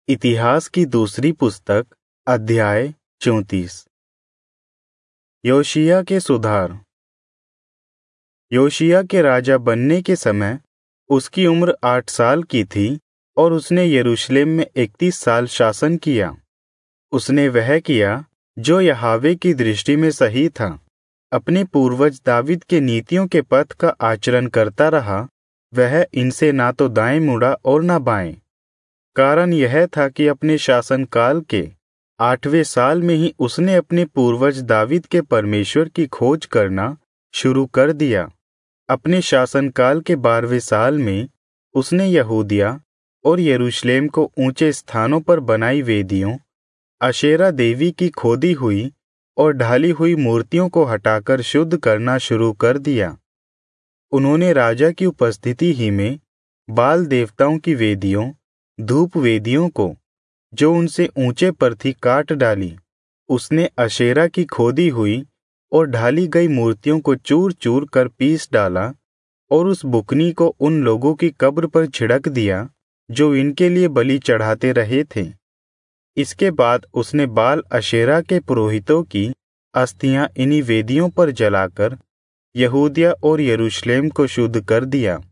इतिहास की दूसरी पुस्तक अध्याय 34। योशिय्याह के सुधार। योशिय्याह के राजा बनने के समय उसकी उम्र 8 साल की थी और उसने यरूशलेम में 31 साल शासन किया। उसने वह किया जो यहोवा की दृष्टि में सही था। अपने पूर्वज दावीद के नीतियों के पथ का आचरण करता रहा। वह इनसे ना तो दाएं मुड़ा और ना बाएं। कारण यह था कि अपने शासनकाल के 8वें साल में ही उसने अपने पूर्वज दावीद के परमेश्वर की खोज करना शुरू कर दिया। अपने शासनकाल के 12वें साल में उसने यहूदिया और यरूशलेम को ऊंचे स्थानों पर बनाई वेदियों, अशेरा देवी की खोदी हुई और ढाली हुई मूर्तियों को हटाकर शुद्ध करना शुरू कर दिया। उन्होंने राजा की उपस्थिति ही में बाल देवताओं की वेदियों, धूप वेदियों को जो उनसे ऊंचे पर थी काट डाली। उसने अशेरा की खोदी हुई और ढाली गई मूर्तियों को चूर चूर कर पीस डाला और उस बुकनी को उन लोगों की कब्र पर छिड़क दिया जो इनके लिए बलि चढ़ाते रहे थे। इसके बाद उसने बाल अशेरा के पुरोहितों की अस्थियां इन्हीं वेदियों पर जलाकर यहूदिया और यरूशलेम को शुद्ध कर दिया।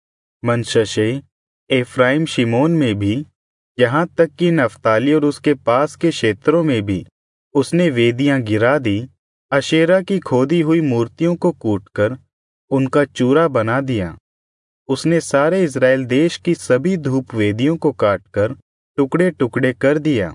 मनश्शे, एफ्राइम, शिमोन में भी, यहाँ तक कि नफ्ताली और उसके पास के क्षेत्रों में भी उसने वेदियां गिरा दी। अशेरा की खोदी हुई मूर्तियों को कूटकर उनका चूरा बना दिया। उसने सारे इज़राइल देश की सभी धूप वेदियों को काटकर टुकड़े टुकड़े कर दिया।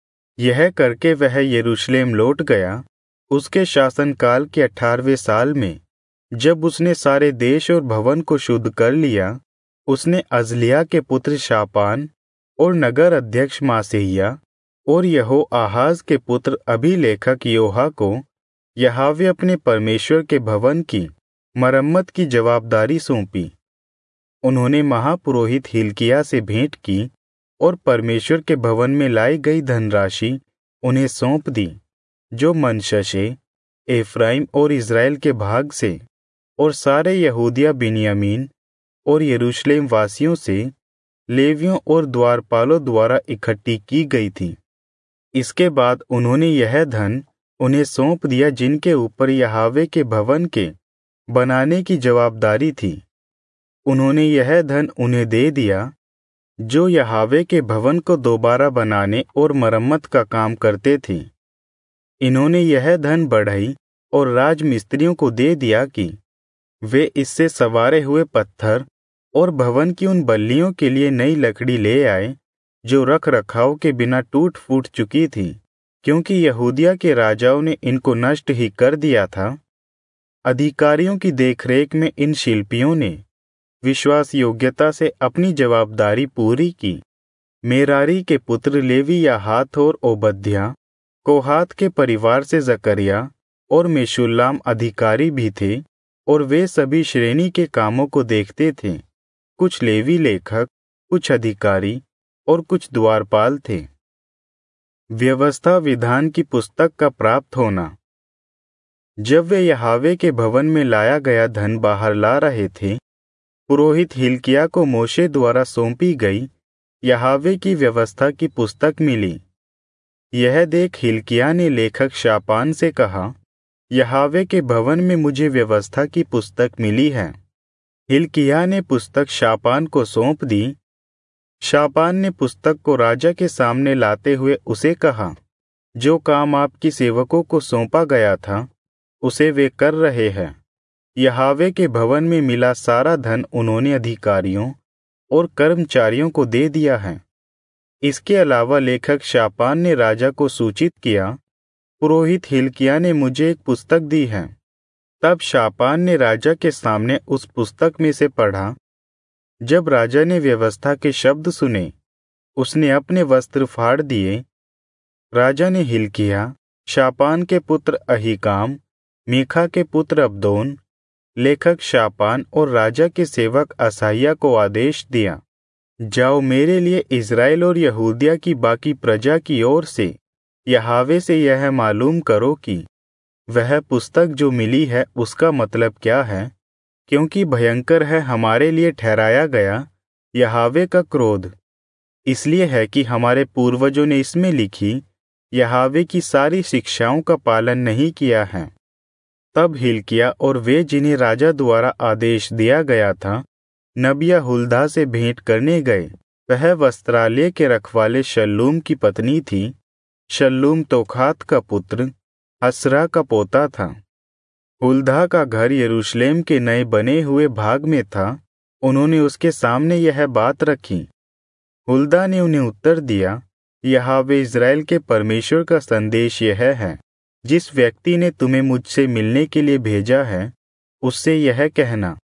यह करके वह यरूशलेम लौट गया। उसके शासनकाल के 18वें साल में जब उसने सारे देश और भवन को शुद्ध कर लिया, उसने अज़लिय्याह के पुत्र शापान और नगर अध्यक्ष मासेहिय्याह और यहोआहाज के पुत्र अभिलेखक योहा को यहोवा अपने परमेश्वर के भवन की मरम्मत की जवाबदारी सौंपी। उन्होंने महापुरोहित हिल्किय्याह से भेंट की और परमेश्वर के भवन में लाई गई धनराशि उन्हें सौंप दी, जो मनश्शे, एफ्राइम और इज़राइल के भाग से और सारे यहूदिया, बिन्यामीन और यरूशलेम वासियों से, लेवियों और द्वारपालों द्वारा इकट्ठी की गई थी। इसके बाद उन्होंने यह धन उन्हें सौंप दिया जिनके ऊपर यहोवा के भवन के बनाने की जवाबदारी थी। उन्होंने यह धन उन्हें दे दिया जो यहोवा के भवन को दोबारा बनाने और मरम्मत का काम करते थे। इन्होंने यह धन बढ़ई और राजमिस्त्रियों को दे दिया कि वे इससे संवारे हुए पत्थर और भवन की उन बल्लियों के लिए नई लकड़ी ले आए जो रख रखाव के बिना टूट फूट चुकी थी, क्योंकि यहूदिया के राजाओं ने इनको नष्ट ही कर दिया था। अधिकारियों की देखरेख में इन शिल्पियों ने विश्वास योग्यता से अपनी जवाबदारी पूरी की। मेरारी के पुत्र लेवी याहात और ओबद्याह, कोहात के परिवार से जकरिया और मेशुल्लाम अधिकारी भी थे और वे सभी श्रेणी के कामों को देखते थे। कुछ लेवी लेखक, कुछ अधिकारी और कुछ द्वारपाल थे। व्यवस्था विधान की पुस्तक का प्राप्त होना। जब वे यहोवा के भवन में लाया गया धन बाहर ला रहे थे, पुरोहित हिल्किय्याह को मोशे द्वारा सौंपी गई यहोवा की व्यवस्था की पुस्तक मिली। यह देख हिल्किय्याह ने लेखक शापान से कहा, यहोवा के भवन में मुझे व्यवस्था की पुस्तक मिली है। हिल्किय्याह ने पुस्तक शापान को सौंप दी। शापान ने पुस्तक को राजा के सामने लाते हुए उसे कहा, जो काम आपकी सेवकों को सौंपा गया था उसे वे कर रहे हैं। यहोवा के भवन में मिला सारा धन उन्होंने अधिकारियों और कर्मचारियों को दे दिया है। इसके अलावा लेखक शापान ने राजा को सूचित किया, पुरोहित हिल्किय्याह ने मुझे एक पुस्तक दी है। तब शापान ने राजा के सामने उस पुस्तक में से पढ़ा। जब राजा ने व्यवस्था के शब्द सुने, उसने अपने वस्त्र फाड़ दिए। राजा ने हिल्किय्याह, शापान के पुत्र अहीकाम, मीखा के पुत्र अब्दोन, लेखक शापान और राजा के सेवक असायाह को आदेश दिया, जाओ मेरे लिए इज़राइल और यहूदिया की बाकी प्रजा की ओर से यहोवा से यह मालूम करो कि वह पुस्तक जो मिली है उसका मतलब क्या है, क्योंकि भयंकर है हमारे लिए ठहराया गया यहोवा का क्रोध। इसलिए है कि हमारे पूर्वजों ने इसमें लिखी यहोवा की सारी शिक्षाओं का पालन नहीं किया है। तब हिल्किय्याह और वे जिन्हें राजा द्वारा आदेश दिया गया था नबिया हुल्दा से भेंट करने गए। वह वस्त्रालय के रखवाले शल्लूम की पत्नी थी। शल्लूम तोखात का पुत्र हसरा का पोता था। हुल्दा का घर यरूशलेम के नए बने हुए भाग में था। उन्होंने उसके सामने यह बात रखी। हुल्दा ने उन्हें उत्तर दिया, यहोवा इज़राइल के परमेश्वर का संदेश यह है, जिस व्यक्ति ने तुम्हें मुझसे मिलने के लिए भेजा है उससे यह कहना,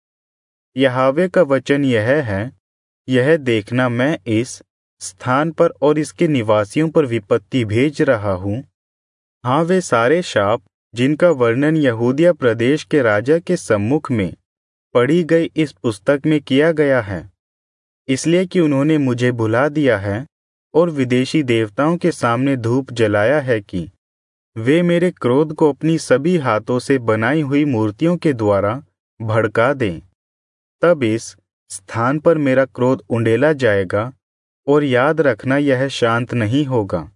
यहोवा का वचन यह है, यह देखना मैं इस स्थान पर और इसके निवासियों पर विपत्ति भेज रहा हूँ। हाँ, वे सारे शाप जिनका वर्णन यहूदिया प्रदेश के राजा के सम्मुख में पढ़ी गई इस पुस्तक में किया गया है, इसलिए कि उन्होंने मुझे भुला दिया है और विदेशी देवताओं के सामने धूप जलाया है कि वे मेरे क्रोध को अपनी सभी हाथों से बनाई हुई मूर्तियों के द्वारा भड़का दें। तब इस स्थान पर मेरा क्रोध उंडेला जाएगा और याद रखना यह शांत नहीं होगा।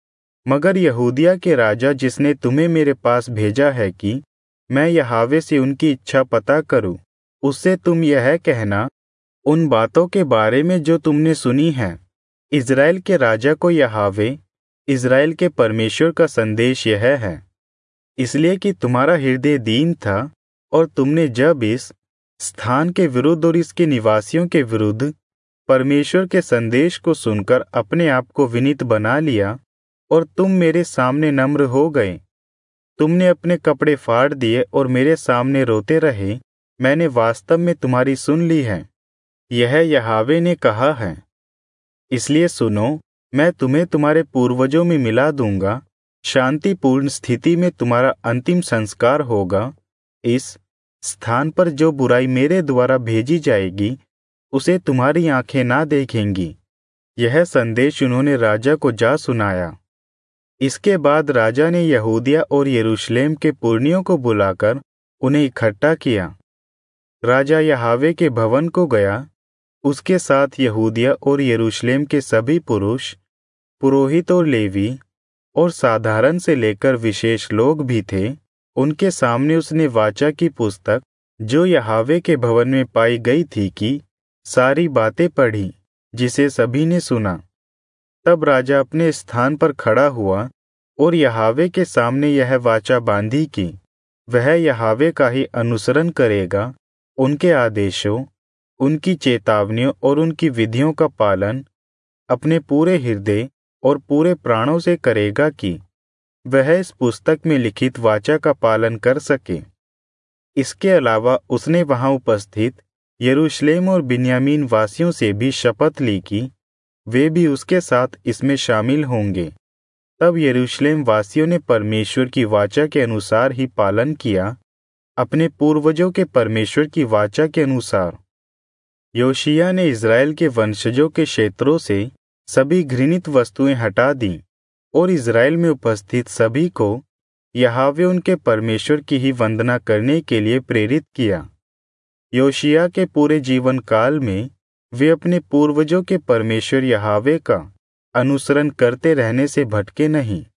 मगर यहूदिया के राजा जिसने तुम्हें मेरे पास भेजा है कि मैं यहोवा से उनकी इच्छा पता करूं, उससे तुम यह कहना, उन बातों के बारे में जो तुमने सुनी है, इज़राइल के राजा को यहोवा इज़राइल के परमेश्वर का संदेश यह है, इसलिए कि तुम्हारा हृदय दीन था और तुमने जब इस स्थान के विरुद्ध और इसके निवासियों के विरुद्ध परमेश्वर के संदेश को सुनकर अपने आप को विनीत बना लिया और तुम मेरे सामने नम्र हो गए। तुमने अपने कपड़े फाड़ दिए और मेरे सामने रोते रहे, मैंने वास्तव में तुम्हारी सुन ली है, यह यहोवा ने कहा है। इसलिए सुनो, मैं तुम्हें तुम्हारे पूर्वजों में मिला दूंगा, शांतिपूर्ण स्थिति में तुम्हारा अंतिम संस्कार होगा। इस स्थान पर जो बुराई मेरे द्वारा भेजी जाएगी उसे तुम्हारी आंखें ना देखेंगी। यह संदेश उन्होंने राजा को जा सुनाया। इसके बाद राजा ने यहूदिया और यरूशलेम के पुरनियों को बुलाकर उन्हें इकट्ठा किया। राजा यहोवा के भवन को गया। उसके साथ यहूदिया और यरूशलेम के सभी पुरुष, पुरोहित और लेवी और साधारण से लेकर विशेष लोग भी थे। उनके सामने उसने वाचा की पुस्तक जो यहोवा के भवन में पाई गई थी की सारी बातें पढ़ी, जिसे सभी ने सुना। तब राजा अपने स्थान पर खड़ा हुआ और यहोवा के सामने यह वाचा बांधी कि वह यहोवा का ही अनुसरण करेगा, उनके आदेशों, उनकी चेतावनियों और उनकी विधियों का पालन अपने पूरे हृदय और पूरे प्राणों से करेगा कि वह इस पुस्तक में लिखित वाचा का पालन कर सके। इसके अलावा उसने वहां उपस्थित यरूशलेम और बिन्यामीन वासियों से भी शपथ ली कि वे भी उसके साथ इसमें शामिल होंगे। तब यरूशलेम वासियों ने परमेश्वर की वाचा के अनुसार ही पालन किया, अपने पूर्वजों के परमेश्वर की वाचा के अनुसार। योशिय्याह ने इज़राइल के वंशजों के क्षेत्रों से सभी घृणित वस्तुएं हटा दी और इज़राइल में उपस्थित सभी को यहोवा उनके परमेश्वर की ही वंदना करने के लिए प्रेरित किया। योशिय्याह के पूरे जीवन काल में वे अपने पूर्वजों के परमेश्वर यहोवा का अनुसरण करते रहने से भटके नहीं।